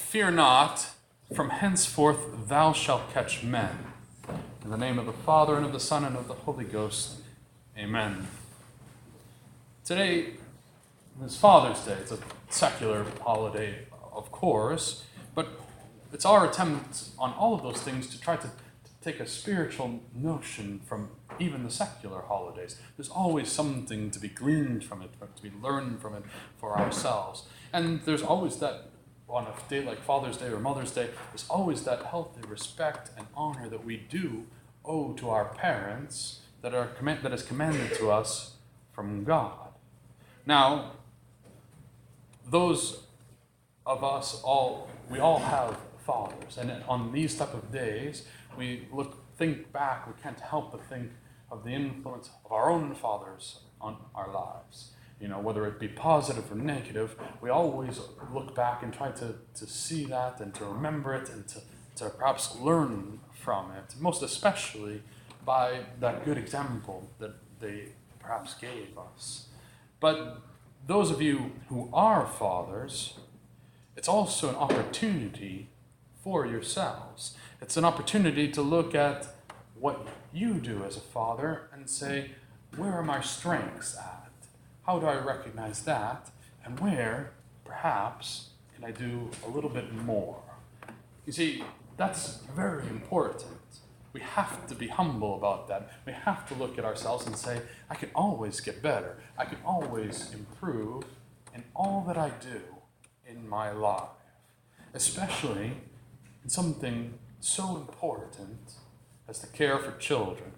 Fear not, from henceforth thou shalt catch men. In the name of the Father, and of the Son, and of the Holy Ghost. Amen. Today is Father's Day. It's a secular holiday, of course, but it's our attempt on all of those things to try to take a spiritual notion from even the secular holidays. There's always something to be gleaned from it, to be learned from it for ourselves. And there's always that, on a day like Father's Day or Mother's Day, there's always that healthy respect and honor that we do owe to our parents that is commanded to us from God. Now, those of us we all have fathers, and on these type of days, we think back. We can't help but think of the influence of our own fathers on our lives. Whether it be positive or negative, we always look back and try to see that and to remember it and to perhaps learn from it, most especially by that good example that they perhaps gave us. But those of you who are fathers, it's also an opportunity for yourselves. It's an opportunity to look at what you do as a father and say, where are my strengths at? How do I recognize that? And where, perhaps, can I do a little bit more? You see, that's very important. We have to be humble about that. We have to look at ourselves and say, I can always get better. I can always improve in all that I do in my life, especially in something so important as the care for children.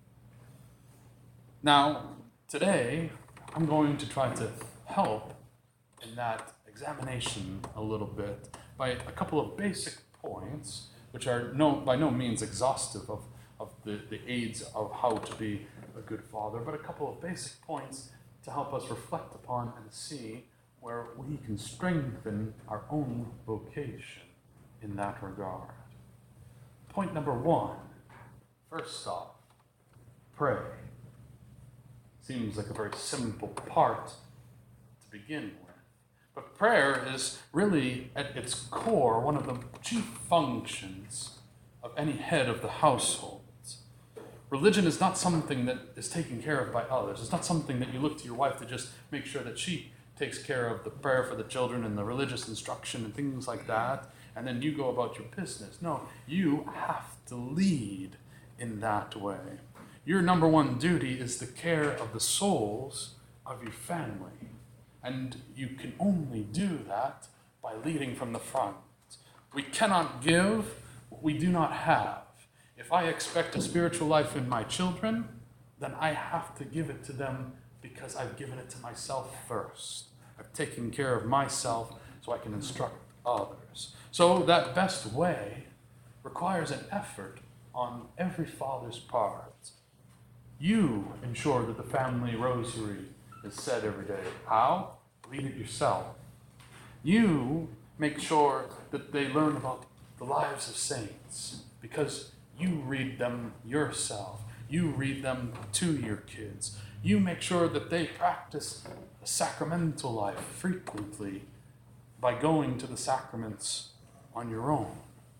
Now, today, I'm going to try to help in that examination a little bit by a couple of basic points, which are by no means exhaustive of the aids of how to be a good father, but a couple of basic points to help us reflect upon and see where we can strengthen our own vocation in that regard. Point number one, first off, pray. Seems like a very simple part to begin with. But prayer is really, at its core, one of the chief functions of any head of the household. Religion is not something that is taken care of by others. It's not something that you look to your wife to just make sure that she takes care of the prayer for the children and the religious instruction and things like that, and then you go about your business. No, you have to lead in that way. Your number one duty is the care of the souls of your family. And you can only do that by leading from the front. We cannot give what we do not have. If I expect a spiritual life in my children, then I have to give it to them because I've given it to myself first. I've taken care of myself so I can instruct others. So that best way requires an effort on every father's part. You ensure that the family rosary is said every day. How? Read it yourself. You make sure that they learn about the lives of saints because you read them yourself. You read them to your kids. You make sure that they practice a sacramental life frequently by going to the sacraments on your own.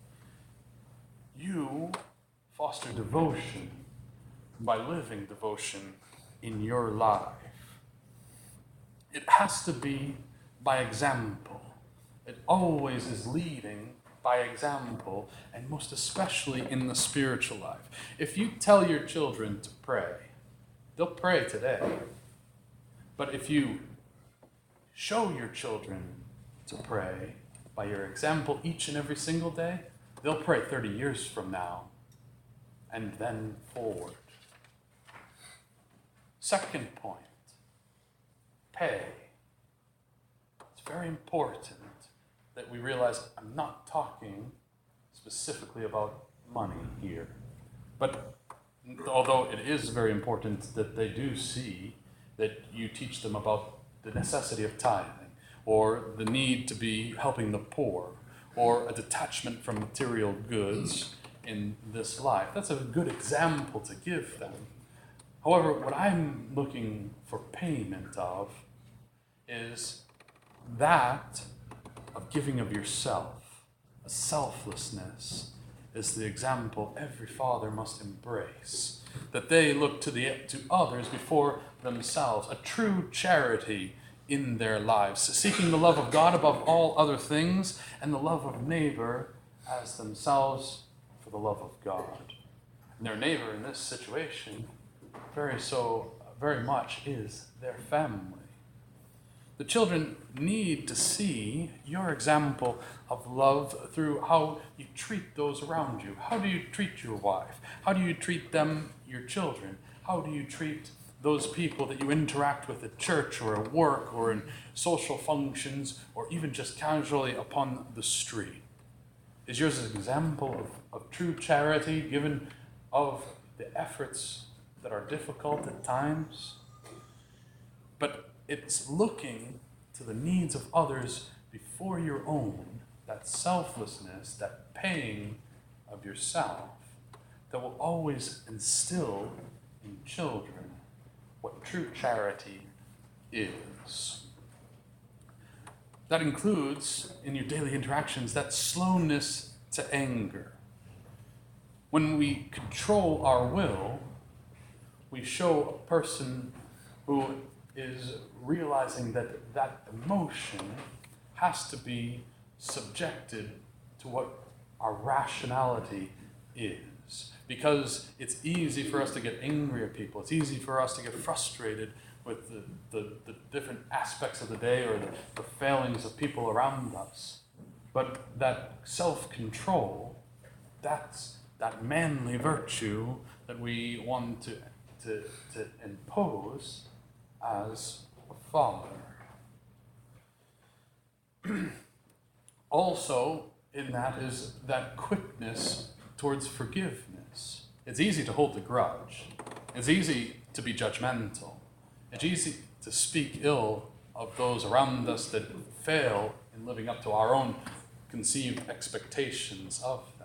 You foster devotion by living devotion in your life. It has to be by example. It always is leading by example, and most especially in the spiritual life. If you tell your children to pray, they'll pray today. But if you show your children to pray by your example each and every single day, they'll pray 30 years from now and then forward. Second point, pay. It's very important that we realize I'm not talking specifically about money here. But although it is very important that they do see that you teach them about the necessity of tithing, or the need to be helping the poor, or a detachment from material goods in this life. That's a good example to give them. However, what I'm looking for payment of is that of giving of yourself. Selflessness is the example every father must embrace, that they look to others before themselves, a true charity in their lives, seeking the love of God above all other things and the love of neighbor as themselves for the love of God. And their neighbor in this situation very much is their family. The children need to see your example of love through how you treat those around you. How do you treat your wife? How do you treat them, your children? How do you treat those people that you interact with at church or at work or in social functions or even just casually upon the street? Is yours an example of true charity given of the efforts that are difficult at times? But it's looking to the needs of others before your own, that selflessness, that paying of yourself, that will always instill in children what true charity is. That includes, in your daily interactions, that slowness to anger. When we control our will, we show a person who is realizing that that emotion has to be subjected to what our rationality is. Because it's easy for us to get angry at people. It's easy for us to get frustrated with the different aspects of the day or the failings of people around us. But that self-control, that's that manly virtue that we want to impose as a father. Also, in that is that quickness towards forgiveness. It's easy to hold a grudge. It's easy to be judgmental. It's easy to speak ill of those around us that fail in living up to our own conceived expectations of them.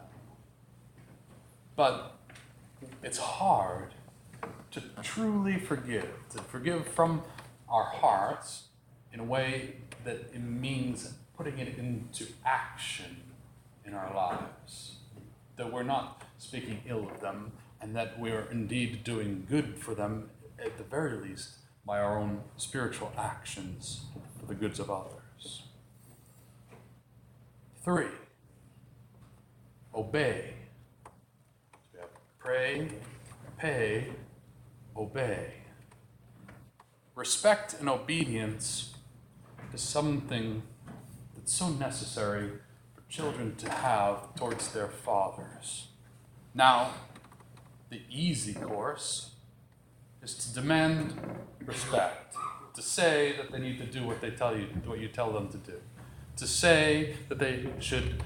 But it's hard to truly forgive, to forgive from our hearts in a way that it means putting it into action in our lives. That we're not speaking ill of them, and that we're indeed doing good for them, at the very least, by our own spiritual actions for the goods of others. 3, obey. So we have pray, pay, obey. Respect and obedience is something that's so necessary for children to have towards their fathers. Now, the easy course is to demand respect, to say that they need to do what you tell them to do, to say that they should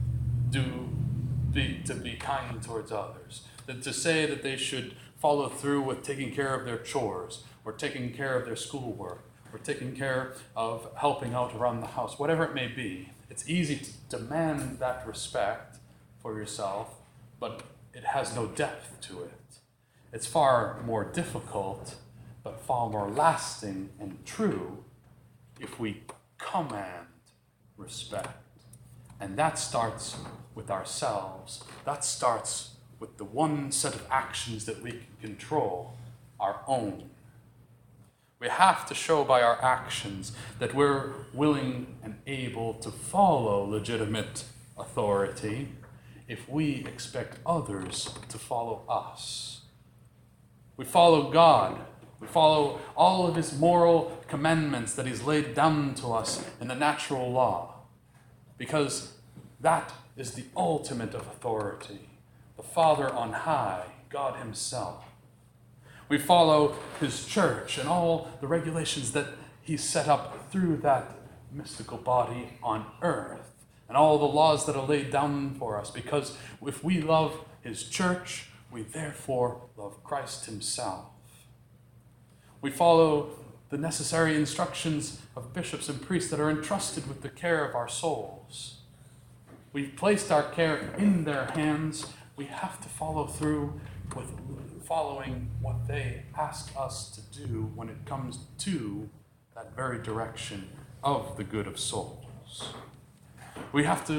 be kind towards others, to say that they should follow through with taking care of their chores, or taking care of their schoolwork, or taking care of helping out around the house, whatever it may be. It's easy to demand that respect for yourself, but it has no depth to it. It's far more difficult, but far more lasting and true if we command respect. And that starts with ourselves. That starts with the one set of actions that we can control, our own. We have to show by our actions that we're willing and able to follow legitimate authority if we expect others to follow us. We follow God. We follow all of His moral commandments that He's laid down to us in the natural law, because that is the ultimate of authority. The Father on high, God Himself. We follow His church and all the regulations that He set up through that mystical body on earth, and all the laws that are laid down for us, because if we love His church, we therefore love Christ Himself. We follow the necessary instructions of bishops and priests that are entrusted with the care of our souls. We've placed our care in their hands. We have to follow through with following what they ask us to do when it comes to that very direction of the good of souls. We have to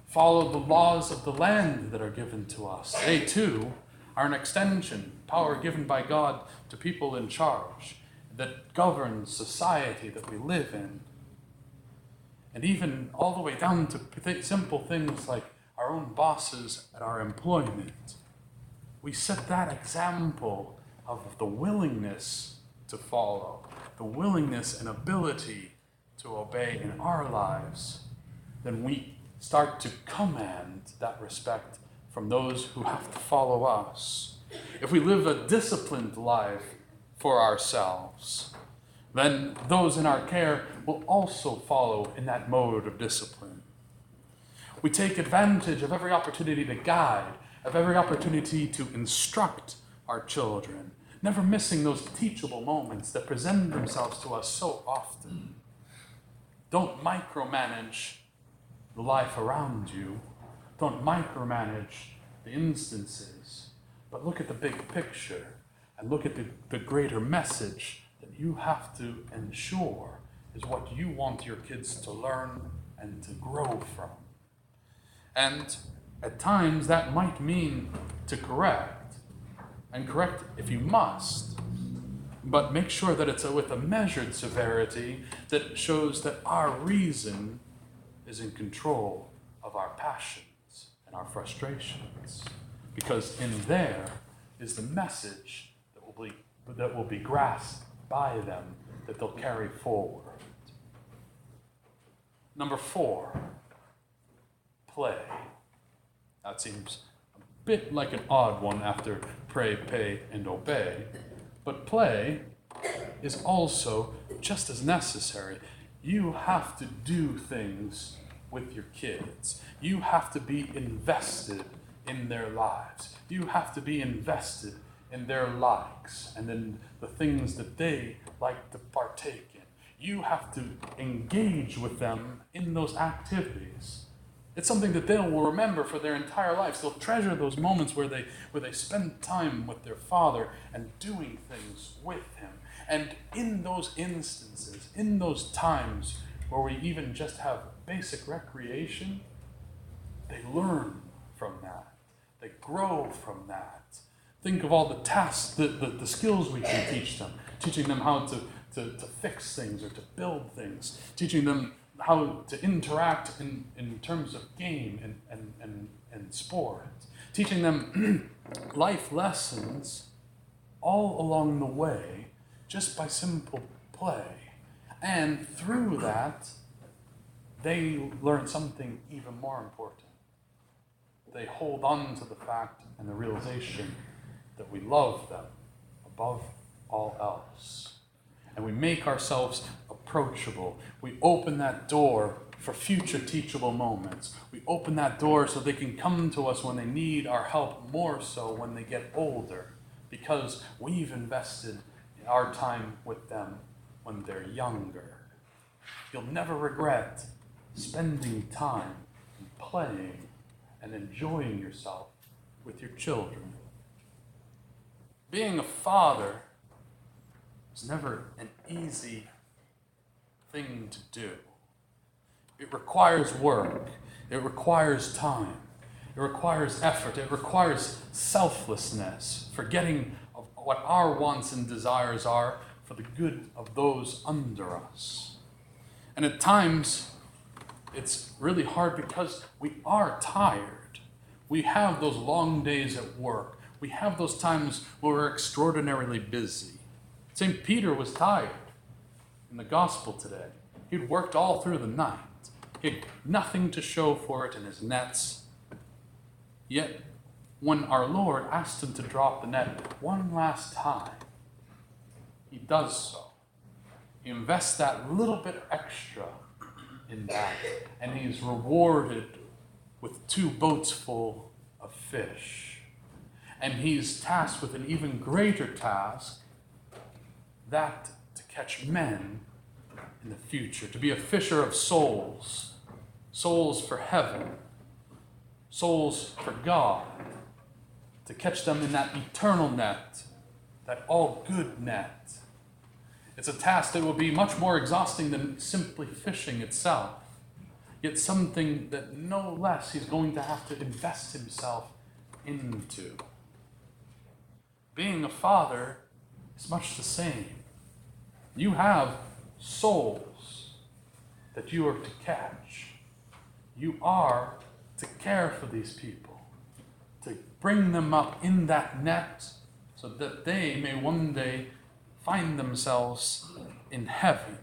follow the laws of the land that are given to us. They too are an extension, power given by God to people in charge that governs society that we live in. And even all the way down to simple things like our own bosses at our employment. We set that example of the willingness to follow, the willingness and ability to obey in our lives. Then we start to command that respect from those who have to follow us. If we live a disciplined life for ourselves, then those in our care will also follow in that mode of discipline. We take advantage of every opportunity to guide, of every opportunity to instruct our children, never missing those teachable moments that present themselves to us so often. Don't micromanage the life around you. Don't micromanage the instances, but look at the big picture and look at the greater message that you have to ensure is what you want your kids to learn and to grow from. And at times that might mean to correct, and correct if you must, but make sure that it's with a measured severity that shows that our reason is in control of our passions and our frustrations. Because in there is the message that will be grasped by them, that they'll carry forward. Number 4, play. That seems a bit like an odd one after pray, pay, and obey. But play is also just as necessary. You have to do things with your kids. You have to be invested in their lives. You have to be invested in their likes and in the things that they like to partake in. You have to engage with them in those activities. It's something that they will remember for their entire lives. They'll treasure those moments where they spend time with their father and doing things with him. And in those instances, in those times where we even just have basic recreation, they learn from that. They grow from that. Think of all the tasks, the skills we can teach them. Teaching them how to fix things or to build things. Teaching them how to interact in terms of game and sport. Teaching them life lessons all along the way just by simple play. And through that, they learn something even more important. They hold on to the fact and the realization that we love them above all else. And we make ourselves approachable. We open that door for future teachable moments. We open that door so they can come to us when they need our help, more so when they get older, because we've invested in our time with them when they're younger. You'll never regret spending time and playing and enjoying yourself with your children. Being a father is never an easy thing to do. It requires work. It requires time. It requires effort. It requires selflessness, forgetting of what our wants and desires are for the good of those under us. And at times, it's really hard because we are tired. We have those long days at work. We have those times where we're extraordinarily busy. St. Peter was tired in the gospel today. He'd worked all through the night. He had nothing to show for it in his nets. Yet, when our Lord asked him to drop the net one last time, he does so. He invests that little bit extra in that, and he's rewarded with 2 boats full of fish. And he's tasked with an even greater task, that to catch men in the future, to be a fisher of souls, souls for heaven, souls for God, to catch them in that eternal net, that all good net. It's a task that will be much more exhausting than simply fishing itself. yet something that no less he's going to have to invest himself into. Being a father is much the same. You have souls that you are to catch. You are to care for these people, to bring them up in that net so that they may one day find themselves in heaven.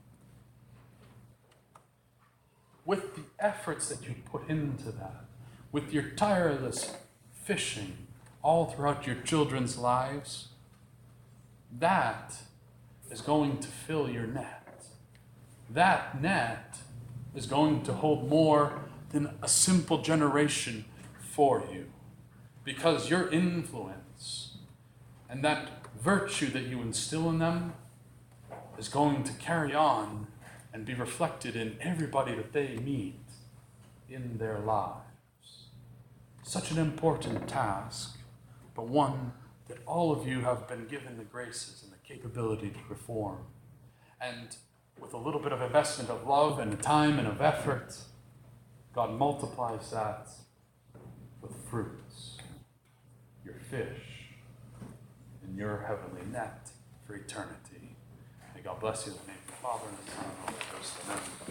With the efforts that you put into that, with your tireless fishing all throughout your children's lives, that is going to fill your net. That net is going to hold more than a simple generation for you, because your influence and that virtue that you instill in them is going to carry on and be reflected in everybody that they meet in their lives. Such an important task, but one that all of you have been given the graces and the capability to perform. And with a little bit of investment of love and time and of effort, God multiplies that with fruits, your fish, in your heavenly net for eternity. May God bless you in the name of the Father, and the Son, and the Holy Ghost. Amen.